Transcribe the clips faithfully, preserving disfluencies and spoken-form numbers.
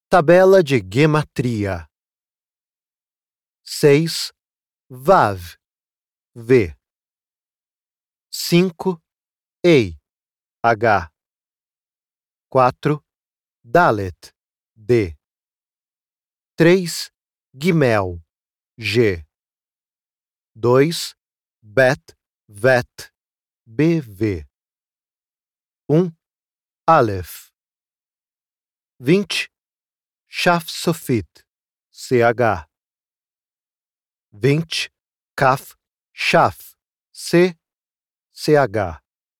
Tabela de gematria. Seis, Vav, V. Cinco, Ei, H. Quatro, Dalet, D. Três, Gimel, G. Dois, Bet, Vet, B V. Um, Aleph. Vinte, Shaf Sofit, C H. Vinte, Kaf, Shaf, C, C H.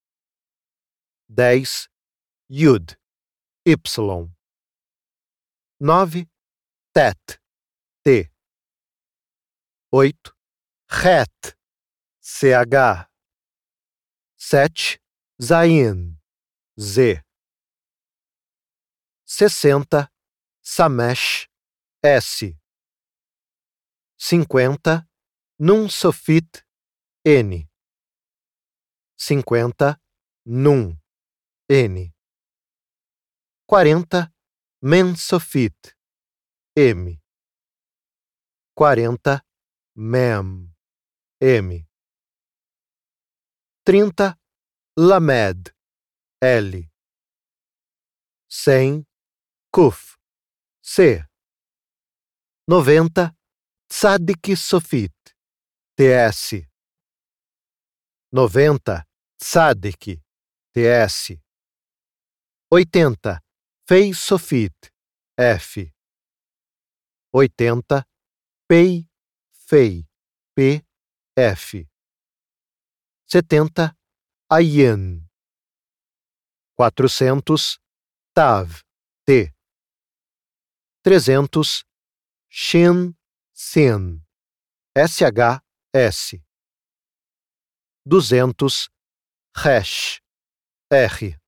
Dez, Yud, Y. Nove, Tet, T. Oito, Het, C H. Sete, Zayin, Z. Sessenta, Samesh, S. Cinquenta, Nun Sofit, N. Cinquenta, Nun, N. Quarenta, Men Sofit, M. Quarenta, Mem, M. Trinta, Lamed, L. Cem, Kuf, C. Noventa, Tzadik Sofit, T S. Noventa, Tzadik, T S. Oitenta, Fei Sofit, F. Oitenta, Pei, Fei, P, F. Setenta, Ayin. Quatrocentos, Tav, T. Trezentos, Shin, Sin, S H S. Duzentos, Resh, R.